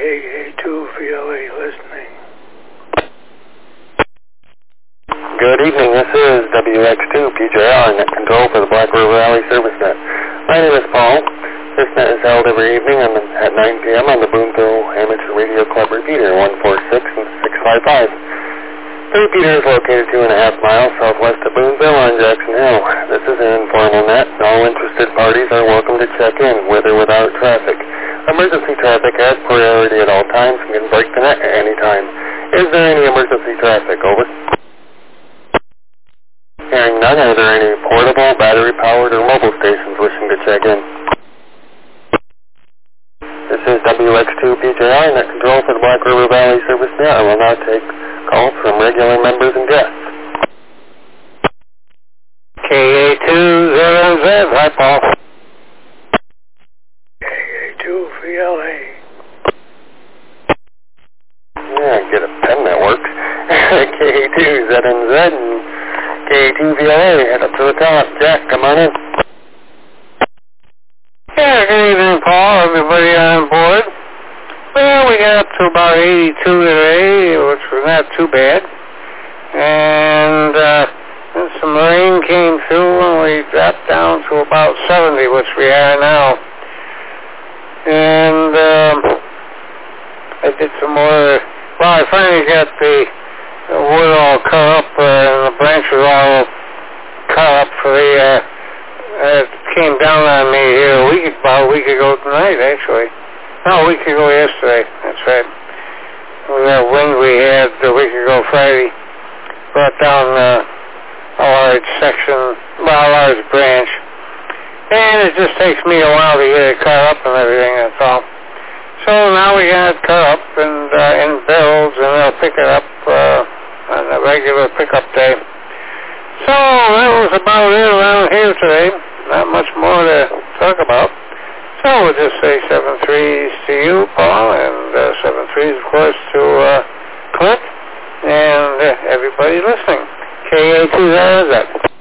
KA2VLA listening. Good evening, this is WX2PJR, net control for the Black River Valley Service Net. My name is Paul. This net is held every evening at 9 p.m. on the Boonville Amateur Radio Club repeater, 146 and 655. The repeater is located 2.5 miles southwest of Boonville on Jackson Hill. This is an informal net, and all interested parties are welcome to check in, with or without traffic. Emergency traffic has priority at all times and can break the net at any time. Is there any emergency traffic? Over. Hearing none, are there any portable, battery-powered, or mobile stations wishing to check in? This is WX2PJR, net control for the Black River Valley Service Net. I will now take calls from regular members and guests. KA2ZZ, hi Paul. KA2VLA. Yeah, get a pen that works. KA2ZNZ and KA2VLA, head up to the top. Jack, come on in. Yeah, good evening, Paul. Everybody on board? Well, we got up to about 82 today, which was not too bad. And then some rain came through, and we dropped down to about 70, which we are now. And I did some more. Well, I finally got the wood all cut up, and the branches all cut up for the. It came down on me here about a week ago tonight, actually. No, a week ago yesterday. That's right. That wind we had a week ago Friday brought down a large section, well, a large branch. And it just takes me a while to get it cut up and everything, that's all. So now we got it cut up and in barrels, and they'll pick it up on a regular pickup day. So that was about it around here today. Not much more to talk about. So we'll just say 7-3s to you, Paul, and 7-3s, of course, to Clint, and everybody listening. KA2ZZ.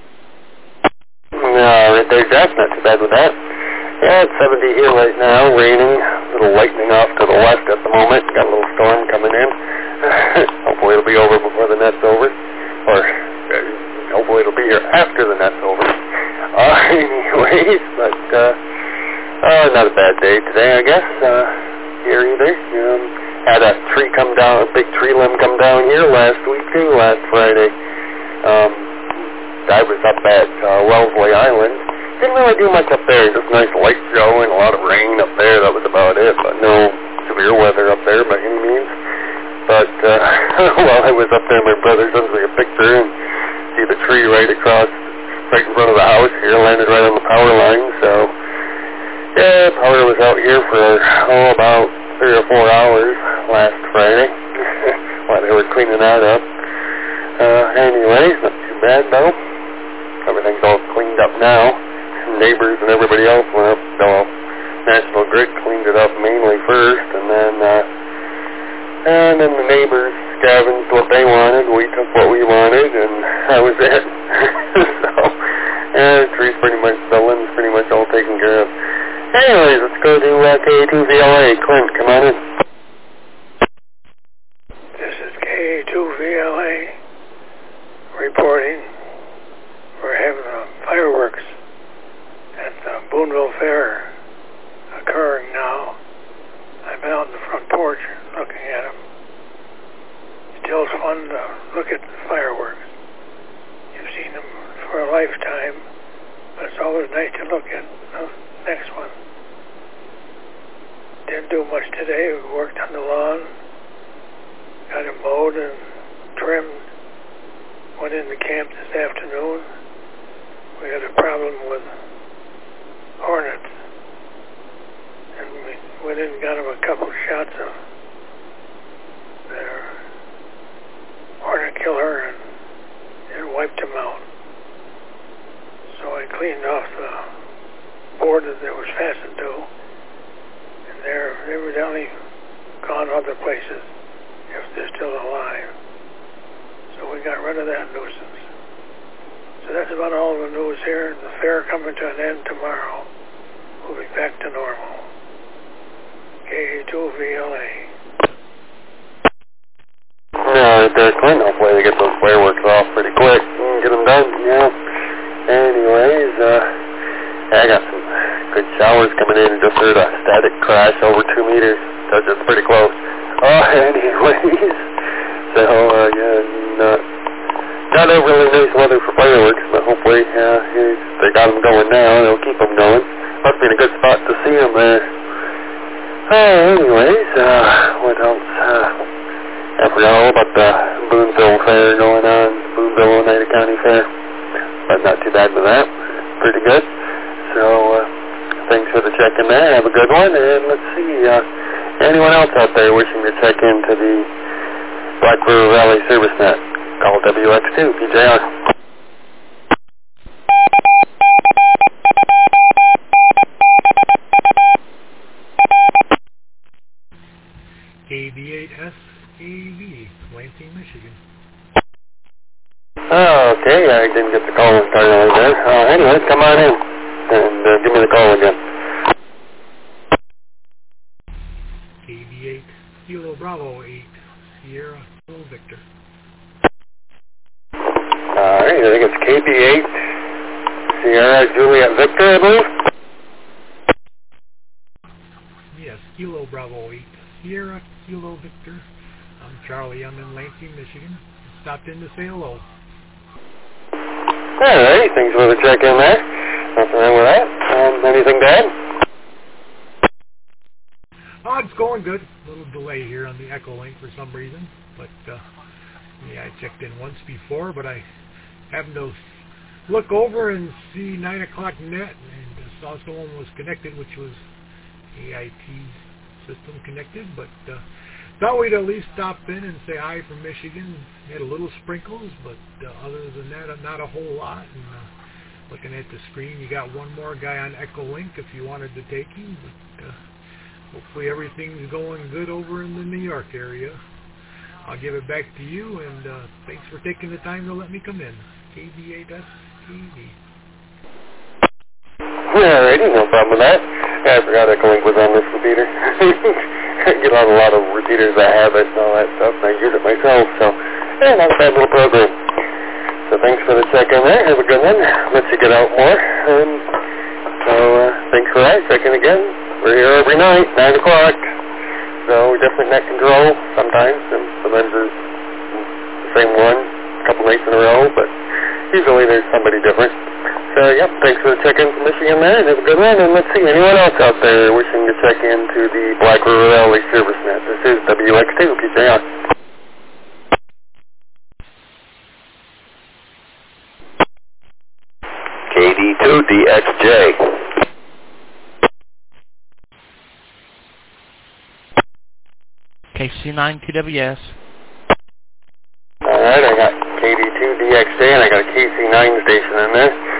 Right there, Jack. Not too bad with that. Yeah, it's 70 here right now, raining. A little lightning off to the west at the moment. Got a little storm coming in. Hopefully it'll be over before the net's over. Or hopefully it'll be here after the net's over. Anyways, but not a bad day today, I guess, here either. Had a tree come down, a big tree limb come down here last week too, last Friday. I was up at Wellesley Island. Didn't really do much up there, just nice light show and a lot of rain up there, that was about it, but no severe weather up there by any means. But while I was up there, my brother sends me a picture and see the tree right across, right in front of the house here, landed right on the power line, so yeah, power was out here for about 3 or 4 hours last Friday while they were cleaning that up. Anyways, not too bad though. Everything's all cleaned up now. Neighbors and everybody else went up, National Grid cleaned it up mainly first, and then the neighbors scavenged what they wanted, we took what we wanted, and that was it. So, yeah, the limb's pretty much all taken care of. Anyways, let's go to KA2VLA. Clint, come on in. This is KA2VLA reporting. We're having fireworks at the Boonville Fair occurring now. I've been out in the front porch looking at them. Still it's fun to look at the fireworks. You've seen them for a lifetime, but it's always nice to look at the next one. Didn't do much today. We worked on the lawn, got it mowed and trimmed. Went into camp this afternoon. We had a problem with hornets, and we went in and got them a couple shots of their hornet killer and wiped them out. So I cleaned off the board that they was fastened to, and they're evidently gone other places if they're still alive. So we got rid of that nuisance. So that's about all the news here. The fair coming to an end tomorrow. We'll be back to normal. KA2VLA. right there at Clinton. Hopefully they get those fireworks off pretty quick and get them done, you know. Anyways, I got some good showers coming in. Just heard a static crash over 2 meters. That's just pretty close. Anyways, so, not a really nice weather for fireworks, but hopefully they got them going now. They'll keep them going. Must be in a good spot to see them there. Anyways, what else? I forgot all about the Boonville Fair going on, Boonville Oneida County Fair. But not too bad with that. Pretty good. So, thanks for the check-in there. Have a good one. And let's see, anyone else out there wishing to check into the Black River Valley Service Net? Call WX2, PJR. KB8SAV, Lansing, Michigan. Okay, I didn't get the call entirely there. Anyways, come on in and give me the call again. KB8 Kilo Bravo 8 Sierra Kilo Victor. Alright, I think it's KB8 Sierra Juliet Victor, I believe. Yes, Kilo Bravo 8 Sierra Kilo Victor. I'm Charlie. I'm in Lansing, Michigan. Stopped in to say hello. Alright, thanks for the check-in there. Nothing wrong with that. Anything to add? It's going good. A little delay here on the Echo Link for some reason. But, I checked in once before, but I happened to look over and see 9 o'clock net and saw someone was connected, which was AIT's system connected, but thought we'd at least stop in and say hi from Michigan. Had a little sprinkles, but other than that, not a whole lot. And looking at the screen, you got one more guy on Echo Link if you wanted to take him, but hopefully everything's going good over in the New York area. I'll give it back to you, and thanks for taking the time to let me come in. KB8STV. Alrighty, no problem with that. I forgot Echo Link was on this repeater. I get on a lot of repeaters that have it and all that stuff, and I use it myself, so not a bad little program. So thanks for the check-in there. Have a good one. Let you get out more. Thanks for that. Check-in again. We're here every night, 9 o'clock. So different net control sometimes, and sometimes there's the same one a couple nights in a row, but usually there's somebody different. So, thanks for the check-in from Michigan there, and have a good one. And let's see, anyone else out there wishing to check into the Black River Valley Service Net? This is WX2, PJR. KD2DXJ. KC9TWS. Alright, I got KD2DXJ and I got a KC9 station in there.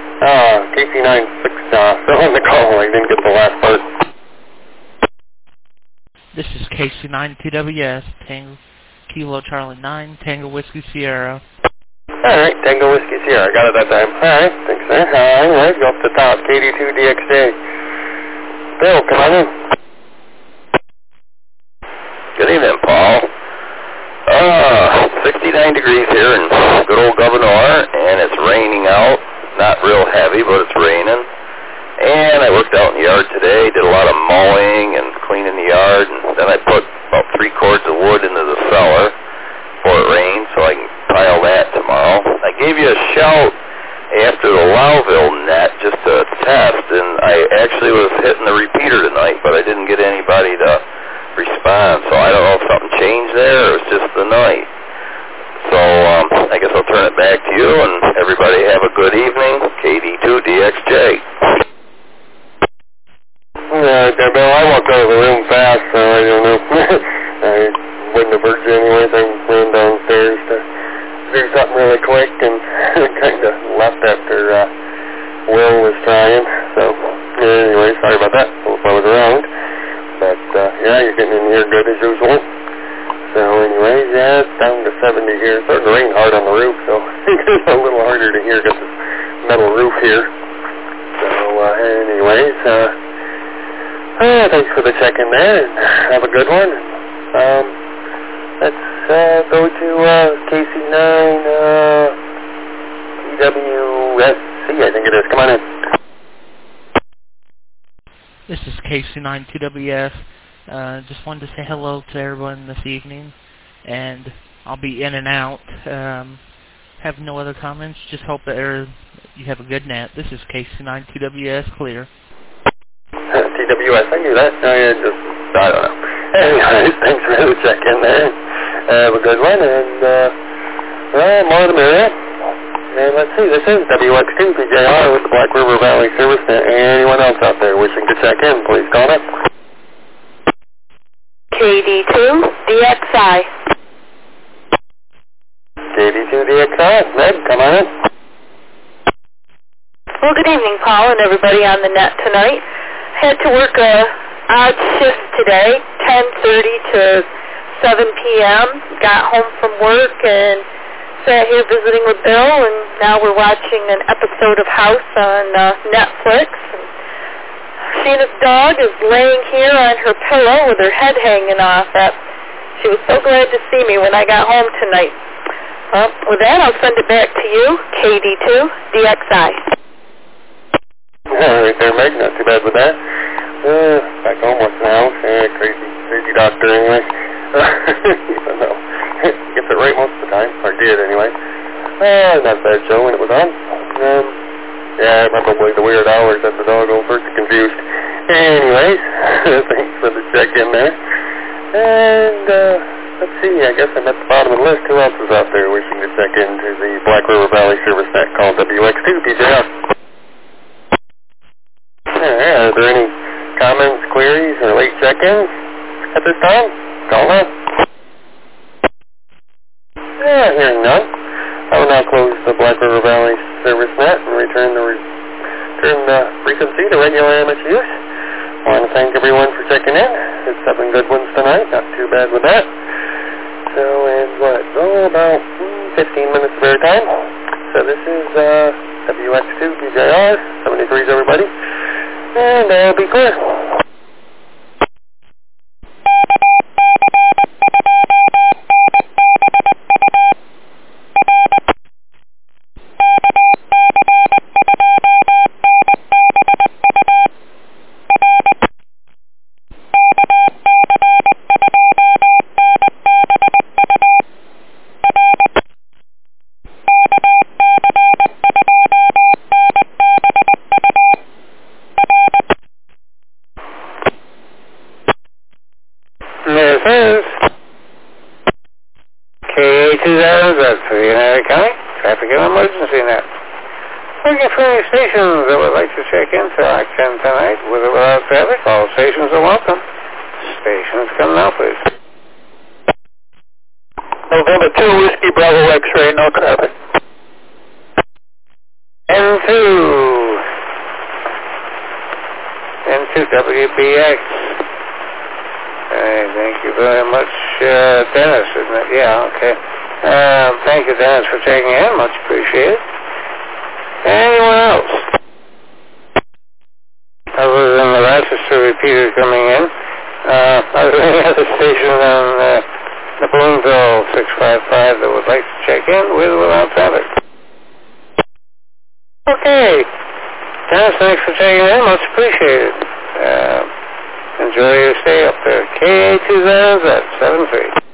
KC96, still on the call. I didn't get the last part. This is KC9TWS, Tango Kilo Charlie 9, Tango Whiskey Sierra. Alright, Tango Whiskey Sierra. I got it that time. Alright, thanks there. Anyways, go up to the top. KD2DXJ. Bill, come on in. Good evening, Paul. 69 degrees here in good old Governor, and it's raining out. Not real heavy, but it's raining. And I worked out in the yard today, did a lot of mowing and cleaning the yard, and then I put about 3 cords of wood into the cellar before it rained, so I can pile that tomorrow. I gave you a shout after the Lowville net just to test, and I actually was hitting the repeater tonight, but I didn't get anybody to respond, so I don't know if something changed there or it's just the night. So I guess I'll turn it back to you, and everybody have a good evening. KD2DXJ. Okay, Bill, I walked out of the room fast, so I don't know. I wouldn't have heard you anyways. I ran downstairs to do something really quick and kind of left after Will was trying. So, anyway, sorry about that. Hope I was around. But, you're getting in here good as usual. So, anyways, it's down to 70 here. It's starting to rain hard on the roof, so it's a little harder to hear because this metal roof here. So, anyways, thanks for the check-in there, and have a good one. Let's go to KC9 TWSC, I think it is. Come on in. This is KC9 TWS. Just wanted to say hello to everyone this evening, and I'll be in and out. Have no other comments. Just hope that you have a good net. This is KC9 TWS clear. TWS, I knew that. I don't know. Anyways, thanks for the check-in there. Have a good one, and more the merrier. And let's see, this is WX2 PJR with the Black River Valley Service Net. Anyone else out there wishing to check in, please call up. KD2 DXI. KD2 DXI, Meg, come on in. Well, good evening, Paul, and everybody on the net tonight. Had to work a odd shift today, 10:30 to 7 p.m. Got home from work and sat here visiting with Bill, and now we're watching an episode of House on Netflix. And Sheena's dog is laying here on her pillow with her head hanging off. She was so glad to see me when I got home tonight. With that, I'll send it back to you, KD2 DXI. Right there, Meg. Not too bad with that. Back home once now. Crazy doctor anyway. Even though gets it right most of the time, or did anyway. Not a bad show when it was on. Yeah, probably the weird hours that the dog over gets confused. Anyways, thanks for the check-in there. And let's see, I guess I'm at the bottom of the list. Who else is out there wishing to check into the Black River Valley Service Net called WX2 PJR? Are there any comments, queries, or late check-ins at this time? Call up. Hearing none. I will now close the Black River Valley Service Net and return the frequency to regular amateur use. I want to thank everyone for checking in. It's 7 good ones tonight. Not too bad with that. So, and about 15 minutes of airtime. So this is WX2 PJR, 73s everybody. And I'll be clear. Traffic and Emergency Net. Looking for any stations that would like to check in for Act 10 tonight with or without traffic, all stations are welcome. Stations come now, please. November 2 Whiskey Bravo X-ray, no traffic. N2 WBX. Thank you very much, Dennis, isn't it? Yeah, okay. Thank you, Dennis, for checking in. Much appreciated. Anyone else? Other than the Rochester repeater coming in, are there any other stations on the Boonville 655 that would like to check in with or without traffic? Okay. Dennis, thanks for checking in. Much appreciated. Enjoy your stay up there. KA20Z73.